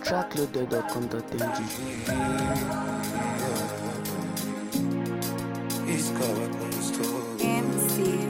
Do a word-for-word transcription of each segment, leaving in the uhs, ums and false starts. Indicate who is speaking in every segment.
Speaker 1: trackloaded dot com dot n g.
Speaker 2: He's covered on the store.
Speaker 3: M C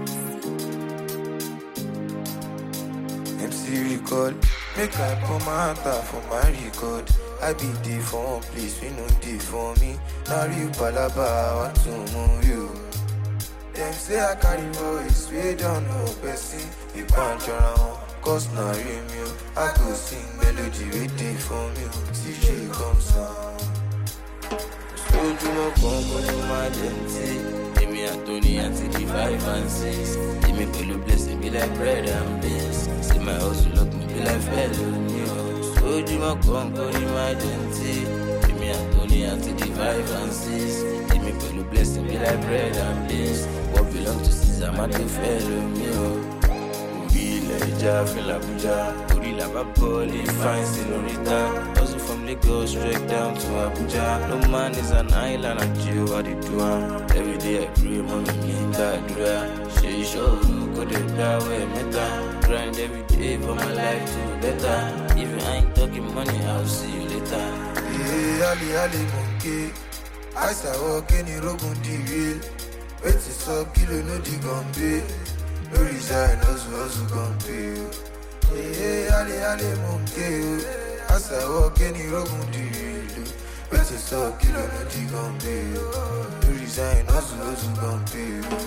Speaker 2: M C record. Make I put my hand for my record. I be there for one place, we no dey for me. Now you palaba, I want to move you. Them say I carry voice, we don't know person. We punch around, cause now you me. I go sing melody, waiting for me. C J comes on.
Speaker 4: Ojúmọ́ kan kò ní máa jẹ ntí. Èmi àtòní àti di five and six. Èmi pẹ̀lú blessing be like bread and beans. See my hustle look me be like fellow news. Ojúmọ́ kan kò ní máa jẹ ntí. Èmi àtòní àti di five and six. Èmi pẹ̀lú blessing be like bread and beans. What belong to Caesar má tó fellow news. Orí ilẹ̀ ìjà fìlà Abuja. Orí làbá bọ́ọ̀lì fine senorita. Hustle from Lagos straight down to Abuja. No man is an island and you what they do. Every day I pray, mommy, me in that dura. She show go the that way, meta. Grind every day for my life to better. Even I ain't talking money, I'll see you later.
Speaker 2: Yeah, Ali Ali monkey. I say walk in the road on the real. Wait to stop, kilo no di gombe. No resign, hustle hustle gombe. Yeah, Ali Ali monkey. I say walk in the road on the real. Wait to stop, kilo no di gombe. No resign, hustle hustle gombe.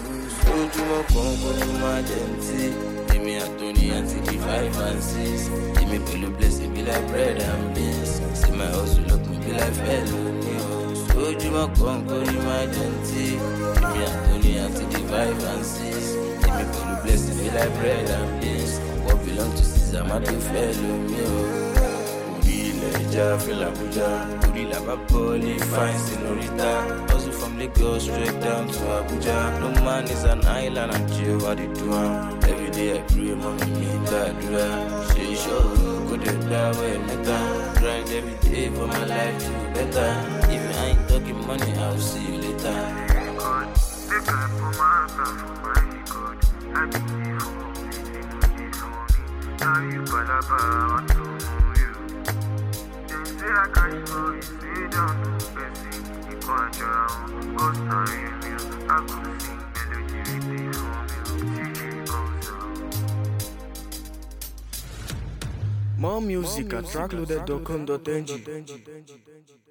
Speaker 4: Ojúmọ́ kan kò ní máa jẹ ntí. Èmi àtòní àti di five and six. Èmi pẹ̀lú blessing be like bread and beans. See my hustle look me be like fellow news. Ojúmọ́ kan kò ní máa jẹ ntí. Èmi àtòní àti di five and six. Èmi pẹ̀lú blessing be like bread and beans. What belong to Caesar má tó fellow news. Orí ilẹ̀ ìjà fìlà Abuja. Orí làbá bọ́ọ̀lì fine senorita. Hustle from Lagos straight down to Abuja. No man is an island and you what they do. Every day I pray, mommy, me in that dura. She show go the that way, meta. Grind every day for my life to better. Even I ain't talking money, I'll see you later.
Speaker 5: Make I put my hand for my record. I be here for me, for me. Now you palaba, I want to move you. Them say I can't voice, they don't know person. You can't drown, cause now you me. I go sing melody, waiting for me. C J comes on.
Speaker 1: More music at trackloaded dot com dot n g.